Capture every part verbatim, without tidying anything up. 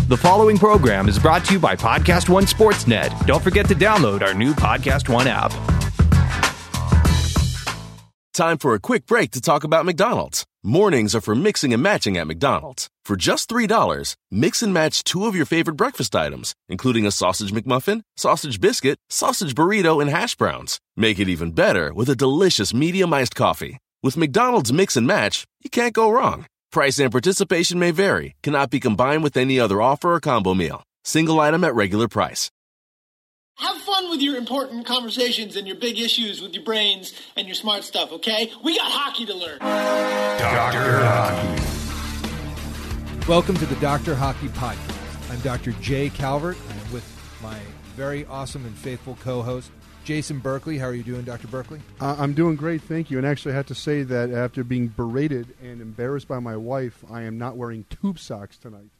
The following program is brought to you by Podcast One Sportsnet. Don't forget to download our new Podcast One app. Time for a quick break to talk about McDonald's. Mornings are for mixing and matching at McDonald's. For just three dollars, mix and match two of your favorite breakfast items, including a sausage McMuffin, sausage biscuit, sausage burrito, and hash browns. Make it even better with a delicious medium iced coffee. With McDonald's Mix and Match, you can't go wrong. Price and participation may vary. Cannot be combined with any other offer or combo meal. Single item at regular price. Have fun with your important conversations and your big issues with your brains and your smart stuff, okay? We got hockey to learn. Doctor Hockey. Welcome to the Doctor Hockey Podcast. I'm Doctor Jay Calvert. I'm with my very awesome and faithful co-host, Jason Berkeley. How are you doing, Doctor Berkeley? Uh, I'm doing great, thank you. And actually, I have to say that after being berated and embarrassed by my wife, I am not wearing tube socks tonight.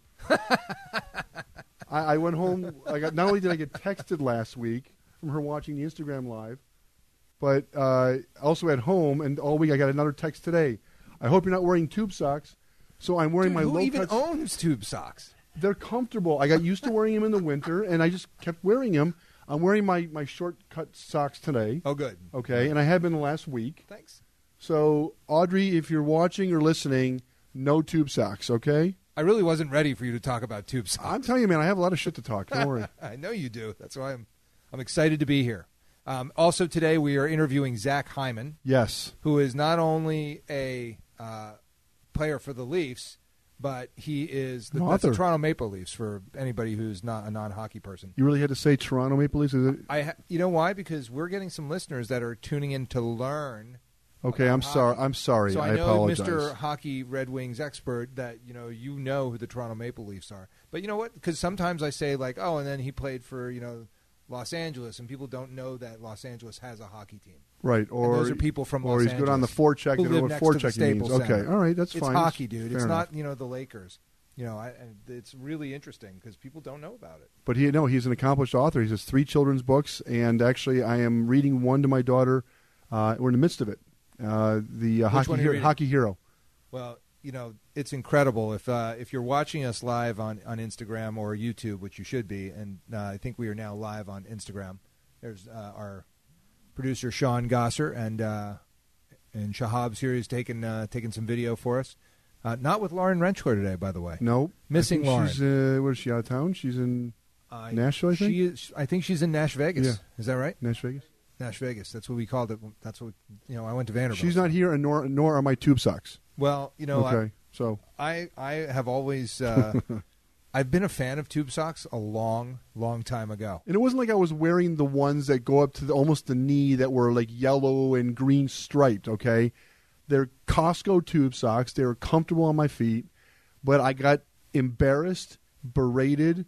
I, I went home. I got, not only did I get texted last week from her watching the Instagram Live, but uh, also at home, and all week I got another text today. I hope you're not wearing tube socks. So I'm wearing Dude, my who low even cuts. owns tube socks? They're comfortable. I got used to wearing them in the winter, and I just kept wearing them. I'm wearing my, my short-cut socks today. Oh, good. Okay, and I have been the last week. Thanks. So, Audrey, if you're watching or listening, no tube socks, okay? I really wasn't ready for you to talk about tube socks. I'm telling you, man, I have a lot of shit to talk. Don't worry. I know you do. That's why I'm I'm excited to be here. Um, also today we are interviewing Zach Hyman. Yes. Who is not only a uh, player for the Leafs, but he is the, that's the Toronto Maple Leafs for anybody who's not a non-hockey person. You really had to say Toronto Maple Leafs? Is it? I ha- you know why? Because we're getting some listeners that are tuning in to learn. Okay, I'm hockey. sorry. I'm sorry. So I, I know, apologize. Mister Hockey Red Wings expert, that you know you know who the Toronto Maple Leafs are. But you know what? Because sometimes I say like, oh, and then he played for you know Los Angeles, and people don't know that Los Angeles has a hockey team. Right, or and those are people from or Los he's Angeles good on the forecheck. who They don't live know next what to the forechecking means. Staples Okay, Center. all right, that's it's fine. It's hockey, dude. Fair it's enough. not you know the Lakers. You know, I, and it's really interesting because people don't know about it. But he no, he's an accomplished author. He has three children's books, and actually, I am reading one to my daughter. Uh, we're in the midst of it. Uh, the uh, hockey, hero, hockey hero. Well, you know, it's incredible. If uh, if you're watching us live on, on Instagram or YouTube, which you should be, and uh, I think we are now live on Instagram. There's uh, our producer Sean Gosser, and uh, and Shahab's here. He's taking uh, taking some video for us. Uh, not with Lauren Renchler today, by the way. No, missing I think Lauren. She's, uh, where is she, out of town? She's in uh, Nashville, I think. She is. I think she's in Nash Vegas. Yeah. Is that right? Nash Vegas. Nash Vegas. That's what we called it. That's what you know. I went to Vanderbilt. She's not here, and nor nor are my tube socks. Well, you know, okay, I, so I I have always uh, I've been a fan of tube socks a long, long time ago. And it wasn't like I was wearing the ones that go up to the, almost the knee that were like yellow and green striped. Okay, they're Costco tube socks. They were comfortable on my feet, but I got embarrassed, berated,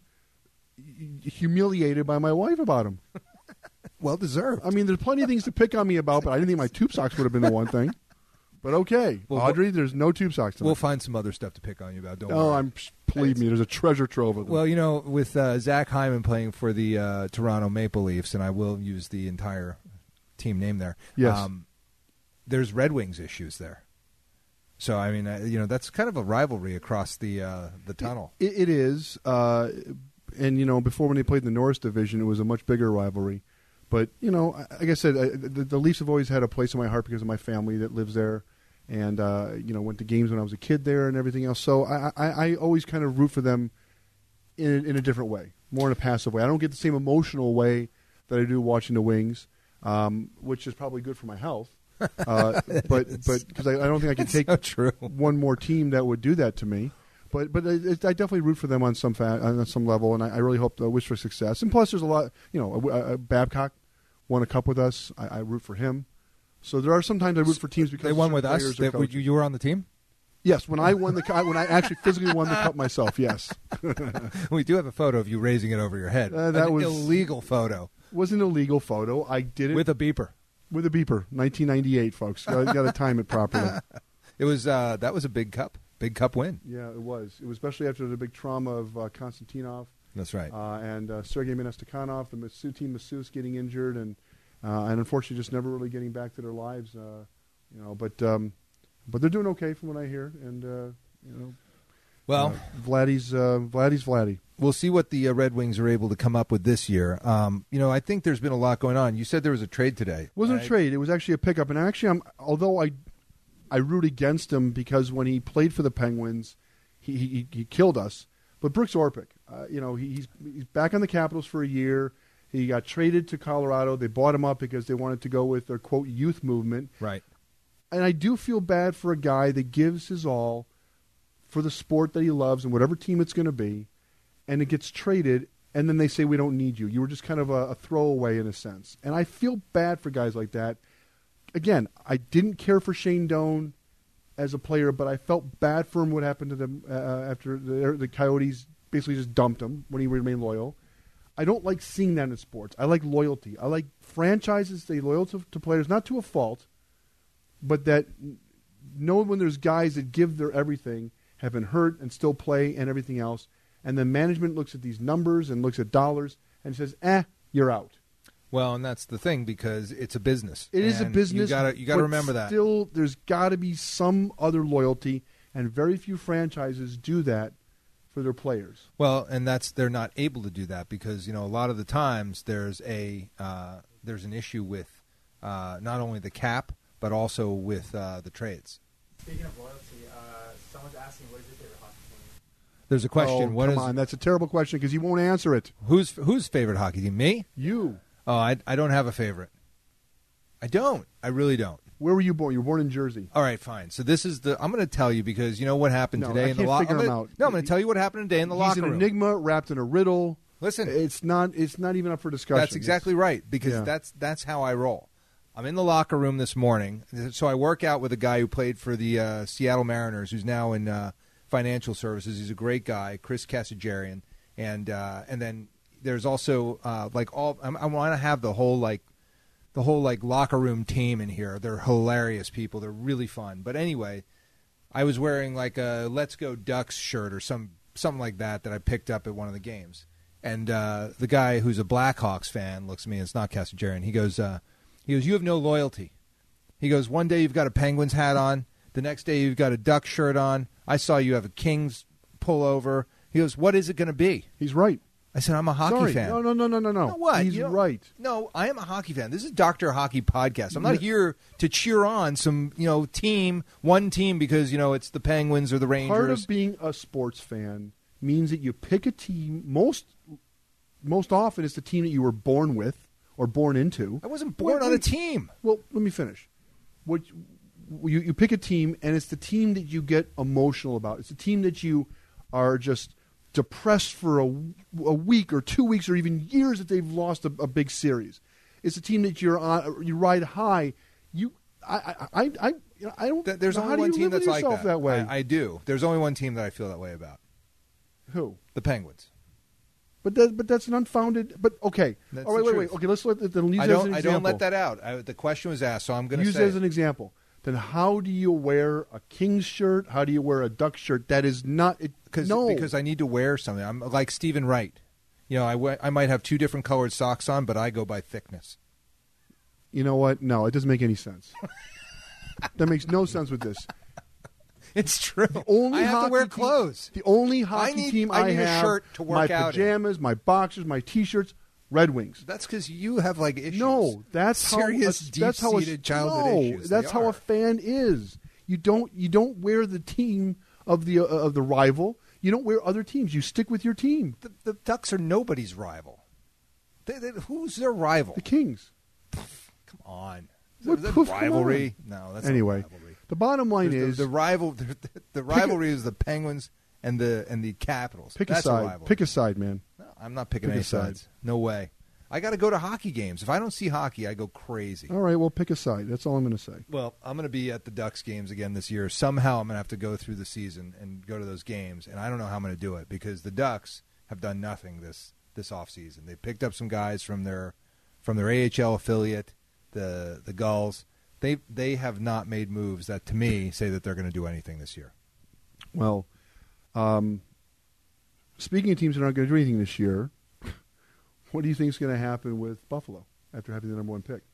humiliated by my wife about them. Well deserved. I mean, there's plenty of things to pick on me about, but I didn't think my tube socks would have been the one thing. But okay, well, Audrey, there's no tube socks tonight. We'll find some other stuff to pick on you about. Don't oh, worry. I'm believe me, there's a treasure trove of them. Well, you know, with uh, Zach Hyman playing for the uh, Toronto Maple Leafs, and I will use the entire team name there. Yes. Um, there's Red Wings issues there. So I mean, uh, you know, that's kind of a rivalry across the uh, the tunnel. It, it is, uh, and you know, before when they played in the Norris division, it was a much bigger rivalry. But, you know, like I said, I, the, the Leafs have always had a place in my heart because of my family that lives there. And, uh, you know, went to games when I was a kid there and everything else. So I, I, I always kind of root for them in, in a different way, more in a passive way. I don't get the same emotional way that I do watching the Wings, um, which is probably good for my health. Uh, but but because I, I don't think I can take so true. one more team that would do that to me. But but I, I definitely root for them on some fa- on some level, and I, I really hope, I wish for success. And plus, there's a lot, you know, uh, Babcock won a cup with us. I, I root for him. So there are sometimes I root for teams because they won with us. players or They, were you, you were on the team. Yes, when I won the cu- when I actually physically won the cup myself. Yes, We do have a photo of you raising it over your head. Uh, that An was- illegal photo was an illegal photo. I did it with a beeper. with a beeper. nineteen ninety-eight, folks. Got, got to time it properly. It was uh, that was a big cup, big cup win. Yeah, it was. It was especially after the big trauma of uh, Konstantinov. That's right. Uh, and uh, Sergei Minastikhanov, the Masu team, Masseuse getting injured, and uh, and unfortunately just never really getting back to their lives. Uh, you know, but um, but they're doing okay from what I hear, and uh, you know, well, uh, Vladdy's uh, Vladdy's Vladdy. we'll see what the uh, Red Wings are able to come up with this year. Um, you know, I think there's been a lot going on. You said there was a trade today. It wasn't I, a trade. It was actually a pickup. And actually, I'm, although I I root against him because when he played for the Penguins, he he, he killed us. But Brooks Orpik, uh, you know, he, he's he's back on the Capitals for a year. He got traded to Colorado. They bought him up because they wanted to go with their, quote, youth movement. Right. And I do feel bad for a guy that gives his all for the sport that he loves and whatever team it's going to be, and it gets traded, and then they say, we don't need you. You were just kind of a, a throwaway in a sense. And I feel bad for guys like that. Again, I didn't care for Shane Doan as a player, but I felt bad for him what happened to them uh, after the, the Coyotes basically just dumped him when he remained loyal. I don't like seeing that in sports. I like loyalty. I like franchises stay loyal to, to players, not to a fault, but that know when there's guys that give their everything, have been hurt and still play and everything else, and then management looks at these numbers and looks at dollars and says, eh, you're out. Well, and that's the thing because it's a business. It is a And business. You got you got to but remember that. Still, there's got to be some other loyalty, and very few franchises do that for their players. Well, and that's they're not able to do that because you know a lot of the times there's a uh, there's an issue with uh, not only the cap but also with uh, the trades. Speaking of loyalty, uh, someone's asking what is your favorite hockey team? There's a question. Oh, what come is on, that's a terrible question because you won't answer it. who's who's favorite hockey team? Me? You. Oh, I I don't have a favorite. I don't. I really don't. Where were you born? You were born in Jersey. All right, fine. So this is the. I'm going to tell you because you know what happened No, today I in the can't locker figure room. him out. No, I'm going to tell you what happened today in the He's locker an room. enigma wrapped in a riddle. Listen, It's not. It's not even up for discussion. that's exactly right because Yeah. that's that's how I roll. I'm in the locker room this morning, so I work out with a guy who played for the uh, Seattle Mariners, who's now in uh, financial services. He's a great guy, Chris Cassigerian, and uh, and then there's also uh, like all I, I want to have the whole like the whole like locker room team in here. They're hilarious people. They're really fun. But anyway, I was wearing like a Let's Go Ducks shirt or some something like that that I picked up at one of the games. And uh, the guy who's a Blackhawks fan looks at me, and it's not Cassigerian. He goes, uh, he goes, you have no loyalty. He goes, one day you've got a Penguins hat on. The next day you've got a Duck shirt on. I saw you have a Kings pullover. He goes, what is it going to be? He's right. I said, I'm a hockey Sorry. fan. No, no, no, no, no, no. No, what? He's You don't- right. No, I am a hockey fan. This is Doctor Hockey Podcast. I'm not Yeah. here to cheer on some, you know, team, one team because, you know, it's the Penguins or the Rangers. Part of being a sports fan means that you pick a team. Most most often, it's the team that you were born with or born into. I wasn't born Wait, on a wait. team. Well, let me finish. What you you pick a team, and it's the team that you get emotional about. It's the team that you are just depressed for a, a week or two weeks or even years that they've lost a, a big series. It's a team that you're on. You ride high. You, I, I, I, I, you know, I don't. Th- There's how only do one you team live with that's like yourself that. that way. I, I do. There's only one team that I feel that way about. Who? The Penguins. But that, but that's an unfounded. But okay. That's All right, the wait, truth. wait. Okay, let's let then use I it as don't. an I example. don't let that out. I, the question was asked, so I'm going to Use say it as an example. Then how do you wear a Kings shirt? How do you wear a Duck shirt? That is not. It, because no. because I need to wear something. I'm like Stephen Wright. You know, I we- I might have two different colored socks on, but I go by thickness. You know what? No, it doesn't make any sense. That makes no sense with this. It's true. The only I have to hockey wear team- clothes. The only hockey I need, team I I, need have, a shirt to work my out in. pajamas, my boxers, my T-shirts, Red Wings. That's because you have like issues. No, that's serious, how a, that's how a, deep-seated childhood no, issues. that's They how are. a fan is. You don't you don't wear the team of the uh, of the rival. You don't wear other teams. You stick with your team. The, the Ducks are nobody's rival. They, they, who's their rival? The Kings. Come on. Is What that, is poof, that come rivalry? No, that's Anyway, not rivalry. the bottom line There's is the, the rival. The, the rivalry is the Penguins and the and the Capitals. pick That's a side. rivalry. Pick a side, man. No, I'm not picking pick a any side. sides. No way. I got to go to hockey games. If I don't see hockey, I go crazy. All right, well, pick a side. That's all I'm going to say. Well, I'm going to be at the Ducks games again this year. Somehow I'm going to have to go through the season and go to those games, and I don't know how I'm going to do it because the Ducks have done nothing this this offseason. They picked up some guys from their from their A H L affiliate, the the Gulls. They they have not made moves that to me say that they're going to do anything this year. Well, um, speaking of teams that aren't going to do anything this year, what do you think is going to happen with Buffalo after having the number one pick?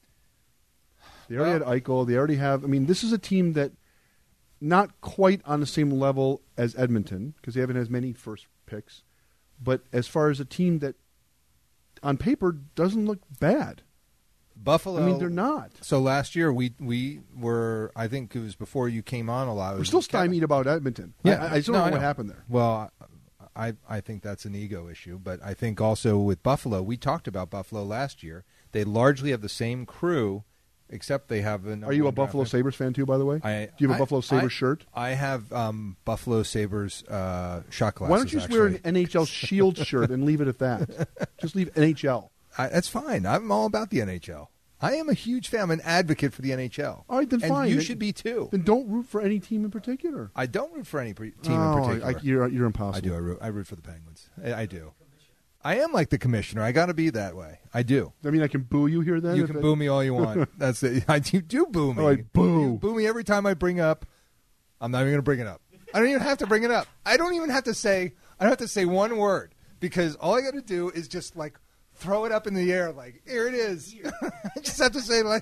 They already Well- had Eichel. They already have. I mean, this is a team that not quite on the same level as Edmonton because they haven't as many first picks, but as far as a team that on paper doesn't look bad. Buffalo. I mean, they're not. So last year we we were. I think it was before you came on a lot. We're still stymied about Edmonton. Yeah, I, I just don't no, know I what know. happened there. Well, I I think that's an ego issue, but I think also with Buffalo, we talked about Buffalo last year. They largely have the same crew, except they have an. Are you a Buffalo Sabres fan too, by the way? I, Do you have a I- Buffalo Sabres I- shirt? I have um, Buffalo Sabres uh, shot glasses. Why don't you just wear an actually. N H L Shield shirt and leave it at that? Just leave N H L. I, that's fine. I'm all about the N H L. I am a huge fan. I'm an advocate for the N H L. All right, then and fine. you Then- should be too. Then don't root for any team in particular. I don't root for any pre- team Oh, in particular. I, you're, you're impossible. I do. I root, I root for the Penguins. I, I do. I am like the commissioner. I got to be that way. I do. I mean, I can boo you here then? You if can it- boo me all you want. That's it. I, you do boo me. All right, boo. You boo me every time I bring up. I'm not even going to bring it up. I don't even have to bring it up. I don't even have to say. I don't have to say one word because all I got to do is just like throw it up in the air, like here it is. I just have to say like.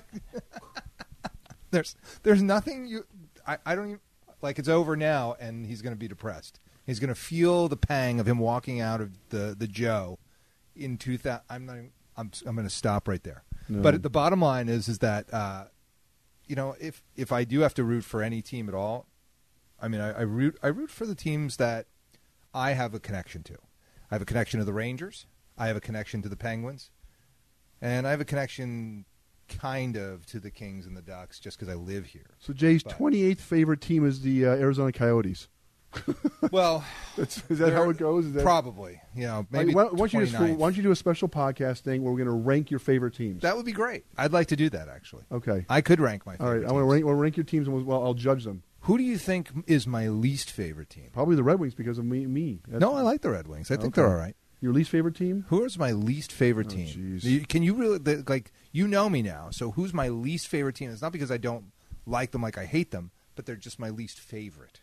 there's there's nothing you. I, I don't even like. It's over now, and he's going to be depressed. He's going to feel the pang of him walking out of the the Joe in two thousand. I'm not. Even, I'm. I'm going to stop right there. No. But the bottom line is, is that uh, you know, if if I do have to root for any team at all, I mean, I, I root. I root for the teams that I have a connection to. I have a connection to the Rangers. I have a connection to the Penguins, and I have a connection, kind of, to the Kings and the Ducks, just because I live here. So Jay's But- twenty-eighth favorite team is the uh, Arizona Coyotes. Well, That's, is that how it goes? Is that, probably. You know, maybe Why, why, don't you just, twenty-ninth. why don't you do a special podcast thing where we're going to rank your favorite teams? That would be great. I'd like to do that, actually. Okay. I could rank my All right. favorite I want to teams. rank, we'll rank your teams, and we'll, well, I'll judge them. Who do you think is my least favorite team? Probably the Red Wings because of me. me. That's- No, I like the Red Wings. I think Okay. they're all right. Your least favorite team? Who is my least favorite Oh, team? jeez. You- Can you really the, like you know me now? So who's my least favorite team? It's not because I don't like them, like I hate them, but they're just my least favorite.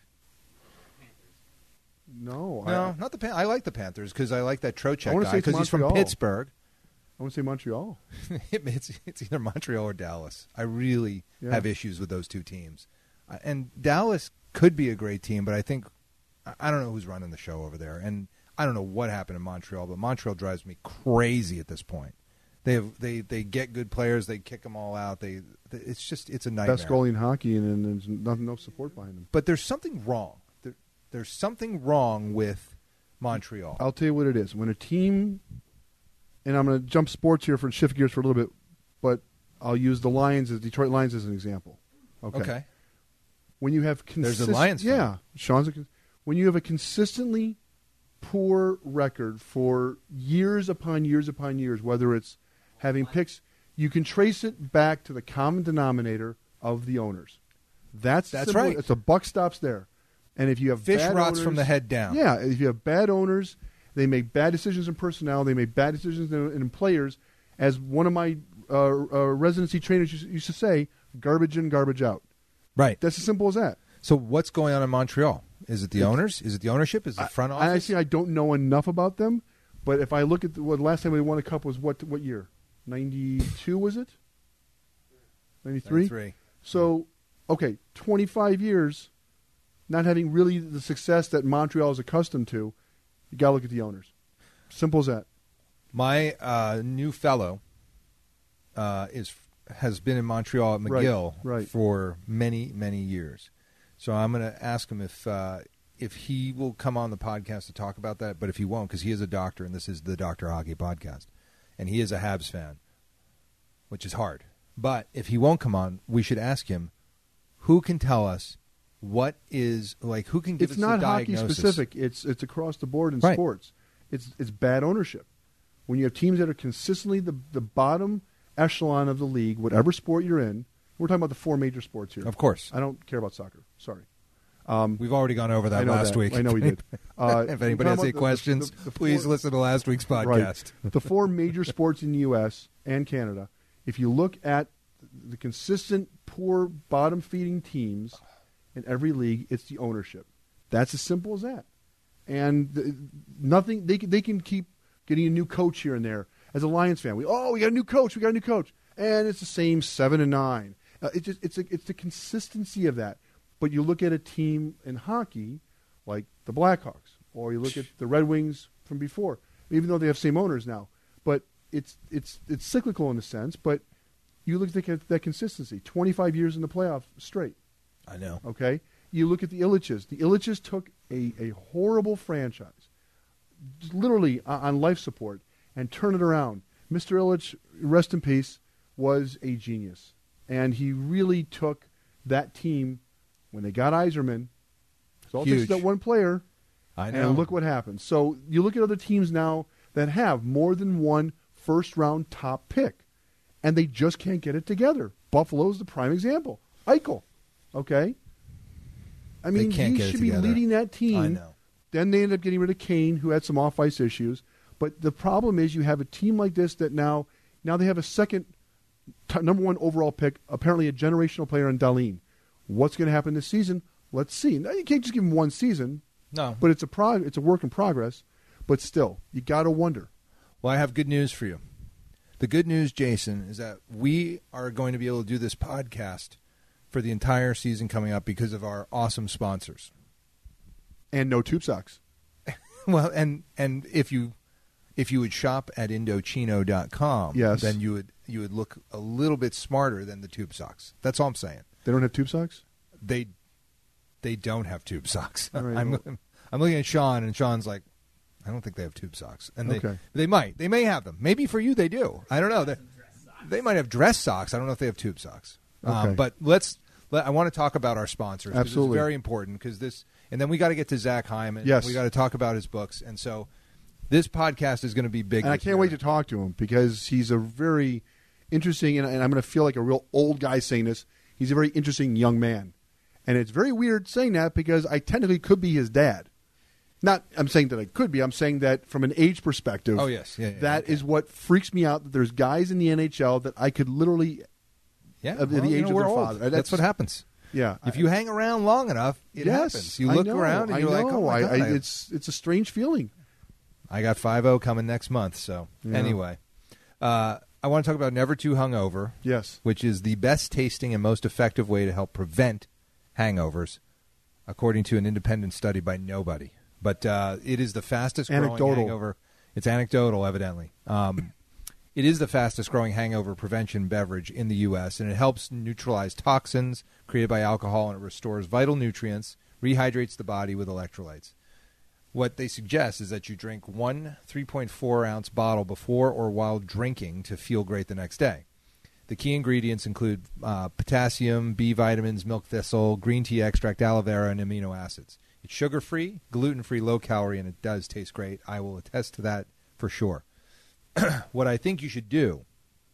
No. No, I, not the Pan- I like the Panthers because I like that I Trocheck wanna guy say it's because he's from Montreal. Pittsburgh. I want to say Montreal. it's it's either Montreal or Dallas. I really Yeah. have issues with those two teams, uh, and Dallas could be a great team, but I think I- I don't know who's running the show over there, and I don't know what happened in Montreal, but Montreal drives me crazy at this point. They have they they get good players, they kick them all out. They, they it's just it's a nightmare. Best goalie in hockey, and, and there's nothing, no support behind him. But there's something wrong. There, there's something wrong with Montreal. I'll tell you what it is. When a team, and I'm going to jump sports here for shift gears for a little bit, but I'll use the Lions as Detroit Lions as an example. Okay. Okay. When you have There's a consist- Lions fan. yeah, Sean's a, con- when you have a consistently poor record for years upon years upon years, whether it's having picks, you can trace it back to the common denominator of the owners. That's That's simple. right. It's a buck stops there. And if you have Fish bad rots owners, from the head down. Yeah, if you have bad owners, they make bad decisions in personnel. They make bad decisions in, in players. As one of my uh, uh, residency trainers used, used to say, garbage in, garbage out. Right. That's as simple as that. So what's going on in Montreal? Is it the owners? Is it the ownership? Is it the front I, office? I actually I don't know enough about them, but if I look at the, well, the last time they won a cup was what what year? ninety-two was it? ninety-three? Three. So, okay, twenty-five years not having really the success that Montreal is accustomed to. You got to look at the owners. Simple as that. My uh, new fellow uh, is has been in Montreal at Right, McGill right. for many, many years. So I'm going to ask him if uh, if he will come on the podcast to talk about that. But if he won't, because he is a doctor, and this is the Doctor Hockey podcast, and he is a Habs fan, which is hard. But if he won't come on, we should ask him who can tell us what is like who can give It's us not the hockey diagnosis. specific. It's it's across the board in Right. sports. It's it's bad ownership. When you have teams that are consistently the the bottom echelon of the league, whatever sport you're in. We're talking about the four major sports here. Of course. I don't care about soccer. Sorry. Um, We've already gone over that I know last that. week. I know we did. Uh, if we're anybody has talking any about the- questions, the- the please four- listen to last week's podcast. Right. The four major sports in the U S and Canada, if you look at the consistent poor bottom feeding teams in every league, it's the ownership. That's as simple as that. And th- nothing they can, they can keep getting a new coach here and there. As a Lions fan, we oh we got a new coach, we got a new coach, and it's the same seven and nine. Uh, it just it's a, it's the consistency of that. But you look at a team in hockey like the Blackhawks, or you look at the Red Wings from before, even though they have same owners now. But it's it's it's cyclical in a sense. But you look at that, that consistency, twenty-five years in the playoff straight. I know. Okay? You look at the Illiches. The Illiches took a, a horrible franchise, literally on life support, and turned it around. Mister Illich, rest in peace, was a genius. And he really took that team, when they got Yzerman, it's all just that one player, I know. and look what happened. So you look at other teams now that have more than one first-round top pick, and they just can't get it together. Buffalo's the prime example. Eichel, okay? I mean, can't he get it should be together. leading that team. I know. Then they ended up getting rid of Kane, who had some off-ice issues. But the problem is you have a team like this that now now they have a second t- number one overall pick, apparently a generational player in Dahlin. What's going to happen this season? Let's see. Now, you can't just give him one season. No. But it's a prog- it's a work in progress. But still, you got to wonder. Well, I have good news for you. The good news, Jason, is that we are going to be able to do this podcast for the entire season coming up because of our awesome sponsors. And no tube socks. Well, and and if you if you would shop at Indochino dot com, Yes. then you would you would look a little bit smarter than the tube socks. That's all I'm saying. They don't have tube socks? They they don't have tube socks. All right, I'm well- I'm looking at Sean, and Sean's like, I don't think they have tube socks. And they Okay. they might. They may have them. Maybe for you they do. I don't know. They, they might have dress socks. I don't know if they have tube socks. Okay. Um, but let's let, I want to talk about our sponsors. 'cause Absolutely. It's very important because this and then we got to get to Zach Hyman. Yes. We got to talk about his books. And so this podcast is going to be big. And I this can't year. wait to talk to him because he's a very interesting, and, and I'm going to feel like a real old guy saying this, he's a very interesting young man. And it's very weird saying that because I technically could be his dad. Not, I'm saying that I could be. I'm saying that from an age perspective. Oh, yes. Yeah, yeah, that okay. is what freaks me out, that there's guys in the N H L that I could literally, Yeah, of the well, you age know, of we're their old. father. That's, That's- what happens. yeah. If I- you hang around long enough, it yes, happens. You I look know, around and I you're like, know. oh my I, God. I, it's, it's a strange feeling. I got five oh coming next month. So Yeah. anyway, uh, I want to talk about Never Too Hungover. Yes. Which is the best tasting and most effective way to help prevent hangovers, according to an independent study by nobody. But uh, it is the fastest growing Anecdotal. hangover. It's anecdotal, evidently. Um, it is the fastest growing hangover prevention beverage in the U S, and it helps neutralize toxins created by alcohol, and it restores vital nutrients, rehydrates the body with electrolytes. What they suggest is that you drink one three point four ounce bottle before or while drinking to feel great the next day. The key ingredients include uh, potassium, B vitamins, milk thistle, green tea extract, aloe vera, and amino acids. It's sugar-free, gluten-free, low-calorie, and it does taste great. I will attest to that for sure. What I think you should do,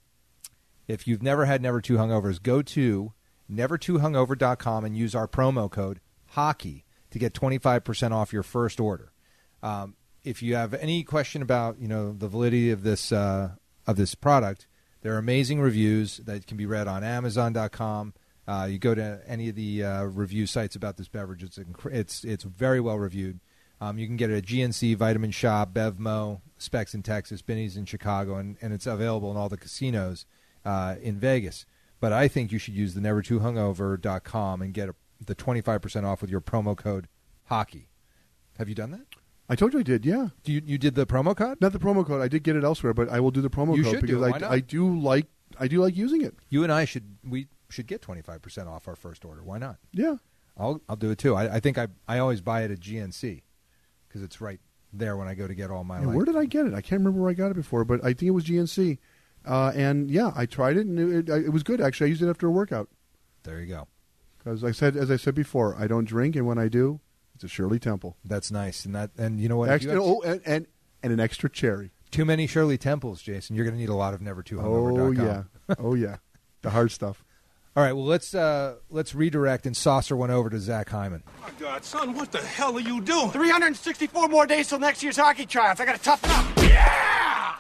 if you've never had Never Too Hungovers, go to never too hungover dot com and use our promo code HOCKEY to get twenty-five percent off your first order. Um, if you have any question about, you know, the validity of this uh, of this product, there are amazing reviews that can be read on amazon dot com. Uh, you go to any of the uh, review sites about this beverage. It's inc- it's it's very well reviewed. Um, you can get it at G N C, Vitamin Shop, Bevmo, Specs in Texas, Binny's in Chicago, and, and it's available in all the casinos uh, in Vegas. But I think you should use the never too hungover dot com and get a, the twenty-five percent off with your promo code HOCKEY. Have you done that? I told you I did, yeah. Do you, you did the promo code? Not the promo code. I did get it elsewhere, but I will do the promo You code should do because it. Why I, not? I do like I do like using it. You and I should we should get twenty-five percent off our first order. Why not? Yeah. I'll I'll do it too. I, I think I I always buy it at G N C because it's right there when I go to get all my. And like, where did I get it? I can't remember where I got it before, but I think it was G N C. Uh, and yeah, I tried it, and it, it, it was good. Actually, I used it after a workout There you go. because I said, as I said before, I don't drink, and when I do, it's a Shirley Temple. That's nice, and that and you know what? If you Extra, have oh, and, and and an extra cherry. too many Shirley Temples, Jason, you're going to need a lot of never too hungover Oh dot com. yeah, oh yeah, the hard stuff. All right, well let's uh, let's redirect and saucer one over to Zach Hyman. Oh, God, son, what the hell are you doing? three hundred sixty-four more days till next year's hockey tryouts. I gotta toughen up. Yeah!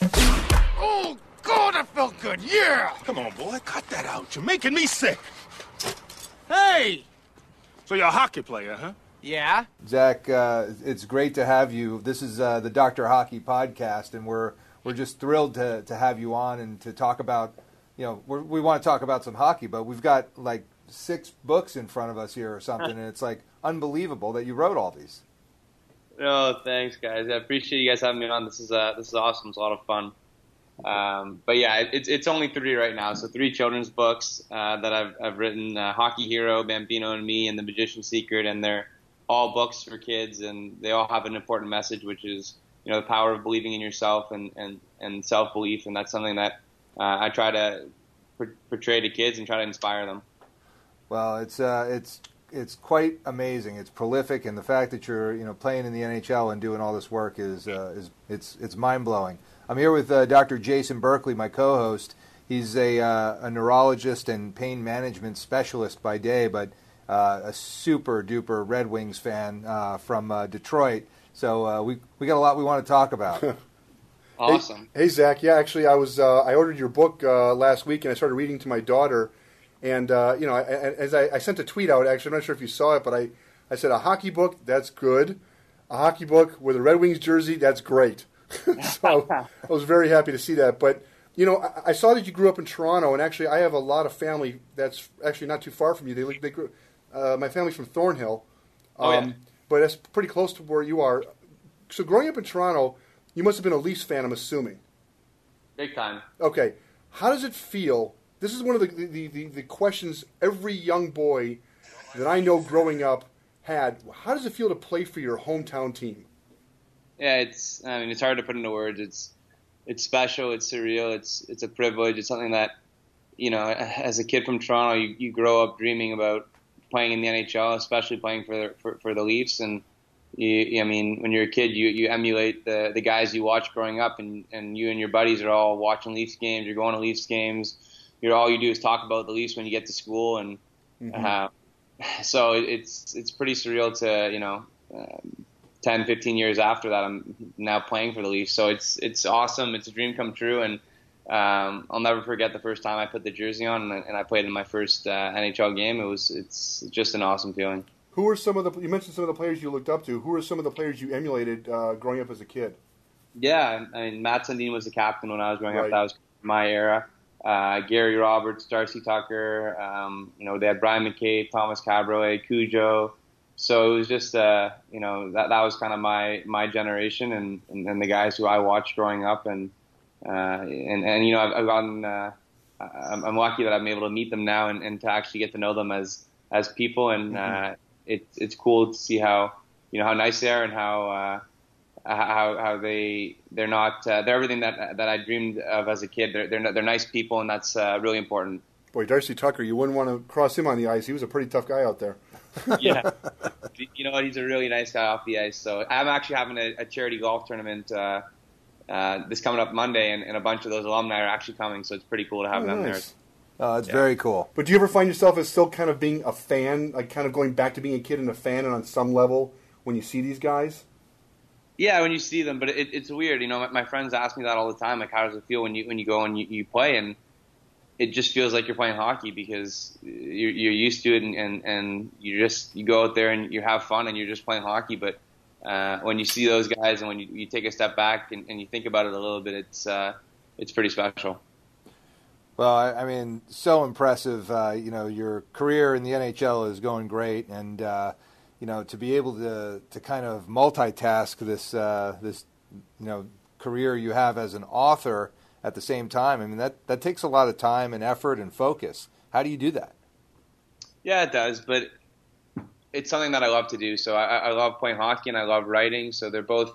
Oh, God, that felt good. Yeah! Come on, boy, cut that out. You're making me sick. Hey! So you're a hockey player, huh? Yeah? Zach, uh, it's great to have you. This is uh, the Doctor Hockey podcast, and we're we're just thrilled to to have you on and to talk about. You know, we're, we want to talk about some hockey, but we've got like six books in front of us here or something, and it's like unbelievable that you wrote all these. No, thanks, guys. I appreciate you guys having me on. This is uh, this is awesome. It's a lot of fun. Um, but yeah, it's it's only three right now. So three children's books uh, that I've I've written: uh, Hockey Hero, Bambino and Me, and The Magician's Secret. And they're all books for kids, and they all have an important message, which is, you know, the power of believing in yourself and and, and self belief. And that's something that uh, I try to portray to kids and try to inspire them. Well, it's uh, it's. It's quite amazing. It's prolific, and the fact that you're, you know, playing in the N H L and doing all this work is uh, is it's it's mind blowing. I'm here with uh, Doctor Jason Berkeley, my co-host. He's a uh, a neurologist and pain management specialist by day, but uh, a super duper Red Wings fan uh, from uh, Detroit. So uh, we we got a lot we want to talk about. Awesome. Hey, hey Zach. Yeah, actually, I was uh, I ordered your book uh, last week, and I started reading to my daughter. And, uh, you know, I, as I, I sent a tweet out, actually, I'm not sure if you saw it, but I, I said, a hockey book, that's good. A hockey book with a Red Wings jersey, that's great. So I was very happy to see that. But, you know, I, I saw that you grew up in Toronto, and actually I have a lot of family that's actually not too far from you. They, they grew, uh, my family's from Thornhill. Um, oh, yeah. But that's pretty close to where you are. So growing up in Toronto, you must have been a Leafs fan, I'm assuming. Big time. Okay. How does it feel? This is one of the, the, the, the questions every young boy that I know growing up had. How does it feel to play for your hometown team? Yeah, it's. I mean, it's hard to put into words. It's it's special. It's surreal. It's it's a privilege. It's something that, you know, as a kid from Toronto, you, you grow up dreaming about playing in the N H L, especially playing for the, for, for the Leafs. And you, I mean, when you're a kid, you, you emulate the, the guys you watch growing up, and, and you and your buddies are all watching Leafs games. You're going to Leafs games. You're all you do is talk about the Leafs when you get to school, and mm-hmm. uh, so it's it's pretty surreal to, you know, uh, ten, fifteen years after that, I'm now playing for the Leafs. So it's it's awesome. It's a dream come true, and um, I'll never forget the first time I put the jersey on and, and I played in my first uh, N H L game. It was it's just an awesome feeling. Who are some of the you mentioned some of the players you looked up to? Who are some of the players you emulated uh, growing up as a kid? Yeah, I mean, Matt Sundin was the captain when I was growing right. up. That was my era. Uh, Gary Roberts, Darcy Tucker, um, you know, they had Brian McCabe, Thomas Cabriolet, Cujo. So it was just, uh, you know, that that was kind of my, my generation and, and, and the guys who I watched growing up. And, uh, and, and you know, I've, I've gotten, uh, I'm, I'm lucky that I'm able to meet them now and, and to actually get to know them as, as people. And mm-hmm. uh, it, it's cool to see how, you know, how nice they are and how, uh, how how they they're not uh, they're everything that that I dreamed of as a kid. They're they're they're nice people, and that's uh, really important. Boy, Darcy Tucker, you wouldn't want to cross him on the ice. He was a pretty tough guy out there. Yeah, you know what? He's a really nice guy off the ice. So I'm actually having a, a charity golf tournament uh, uh, this coming up Monday, and, and a bunch of those alumni are actually coming. So it's pretty cool to have oh, them nice. there. Oh, that's yeah. very cool. But do you ever find yourself as still kind of being a fan, like kind of going back to being a kid and a fan, and on some level when you see these guys? Yeah, when you see them, but it, it's weird. You know, my, my friends ask me that all the time. Like, how does it feel when you when you go and you, you play? And it just feels like you're playing hockey because you're, you're used to it, and, and, and you just you go out there and you have fun, and you're just playing hockey. But uh, when you see those guys, and when you, you take a step back and, and you think about it a little bit, it's uh, it's pretty special. Well, I, I mean, so impressive. Uh, you know, your career in the N H L is going great, and uh, you know, to be able to to kind of multitask this uh, this you know career you have as an author at the same time. I mean, that that takes a lot of time and effort and focus. How do you do that? Yeah, it does, but it's something that I love to do. So I, I love playing hockey and I love writing. So they're both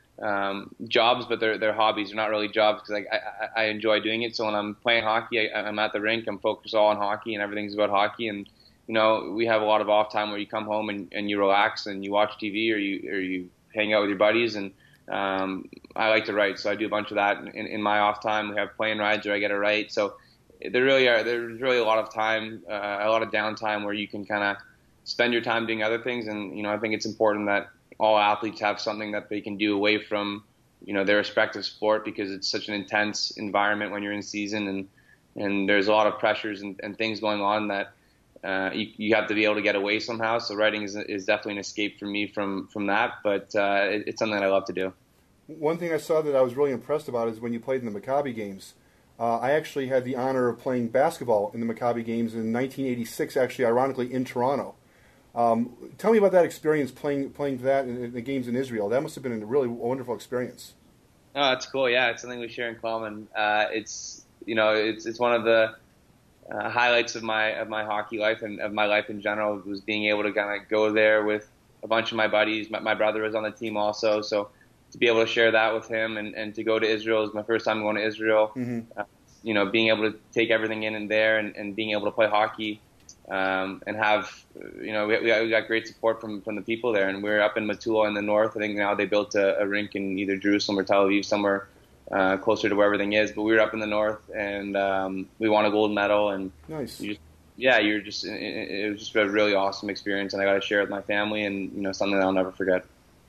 um, jobs, but they're they're hobbies. They're not really jobs because I, I I enjoy doing it. So when I'm playing hockey, I, I'm at the rink. I'm focused all on hockey, and everything's about hockey. And you know, we have a lot of off time where you come home and, and you relax and you watch T V or you or you hang out with your buddies. And um, I like to write, so I do a bunch of that in, in my off time. We have plane rides where I get to write. So there really are there's really a lot of time, uh, a lot of downtime where you can kind of spend your time doing other things. And you know, I think it's important that all athletes have something that they can do away from, you know, their respective sport, because it's such an intense environment when you're in season, and and there's a lot of pressures and, and things going on that uh, you, you have to be able to get away somehow. So writing is is definitely an escape for me from from that, but uh, it, it's something that I love to do. One thing I saw that I was really impressed about is when you played in the Maccabi games. Uh, I actually had the honor of playing basketball in the Maccabi games in nineteen eighty-six, actually, ironically, in Toronto. Um, tell me about that experience playing playing that in, in the games in Israel. That must have been a really wonderful experience. Oh, that's cool. Yeah, it's something we share in common. Uh, it's you know, it's it's one of the uh, highlights of my of my hockey life and of my life in general was being able to kind of go there with a bunch of my buddies. My, my brother was on the team also, so to be able to share that with him and, and to go to Israel is my first time going to Israel. Mm-hmm. Uh, you know, being able to take everything in and there and, and being able to play hockey. Um, and have, you know, we, we got great support from, from the people there. And we're up in Metula in the north. I think now they built a, a rink in either Jerusalem or Tel Aviv, somewhere uh, closer to where everything is. But we were up in the north, and um, we won a gold medal. And nice. You just, yeah, you're just, it, it was just a really awesome experience, and I got to share it with my family, and you know, something that I'll never forget.